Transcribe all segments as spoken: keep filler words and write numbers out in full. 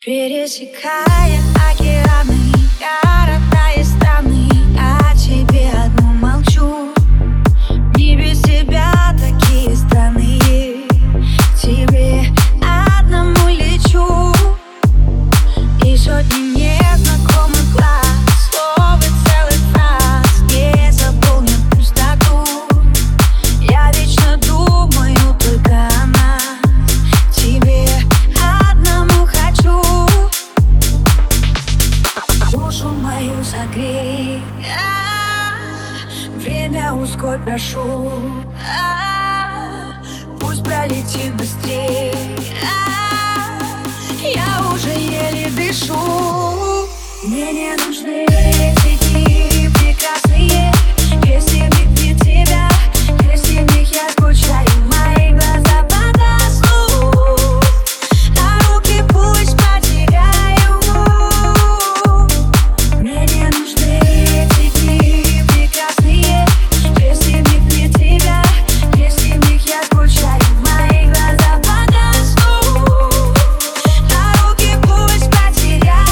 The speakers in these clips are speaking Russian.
Пересекая океаны, города и страны, о тебе одну молчу. Не без тебя такие странные, к тебе одному лечу. И сотни незнакомых глаз, слов и целых фраз не заполнят пустоту. Я вечно думаю только о нас, к тебе одному хочу. Душу мою согрей, время ускорь, прошу. Пусть пролетит быстрей, я уже еле дышу. Мне не нужны эти дни прекрасные, если в них нет тебя, если в них я скучаю. Мои глаза погаснут, а руки пусть потеряю. Мне не нужны эти дни прекрасные, если в них нет тебя, если в них я скучаю. Мои глаза погаснут, а руки пусть потеряю.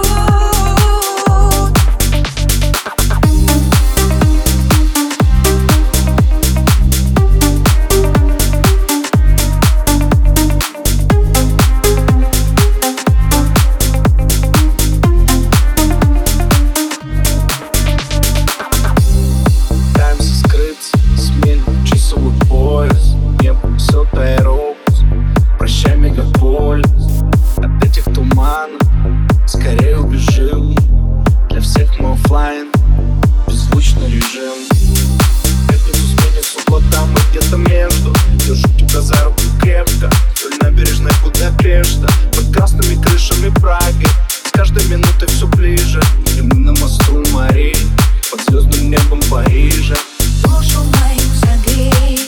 Пытаемся скрыться, сменим часовой пояс. Небо несет аэробус, прощай мегаполис. От этих туманов скорее убежим. Для всех мы оффлайн, беззвучный режим. Пятницу сменит суббота, мы где-то между. Держу тебя за руку крепко, вдоль набережной Будапешта, под красными крышами Праги. С каждой минутой все ближе, и мы на мосту Марии, под звездным небом Парижа. Душу мою согрей,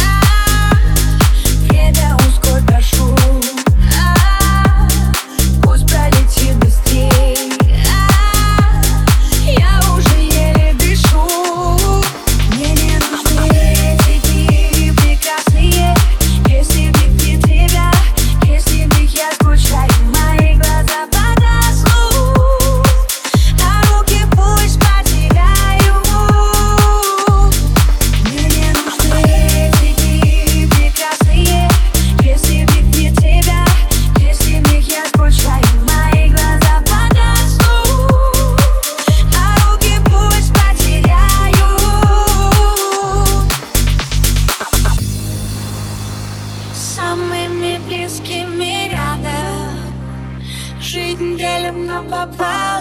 время ускорь, прошу. Пусть пролетит быстрей, я уже еле дышу. Мне не нужны эти дни прекрасные, если в них нет тебя, если в них я скучаю. Мои глаза погаснут, а руки пусть потеряю. Мне не нужны эти дни прекрасные, если в них нет тебя, если в них я скучаю. Мои глаза погаснут, а руки пусть потеряю. Самыми близкими рядом, жизнь делим напополам.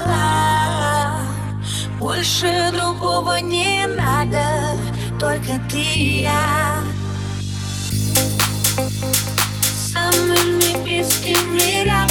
Больше другого не надо, только ты и я. Самыми близкими рядом.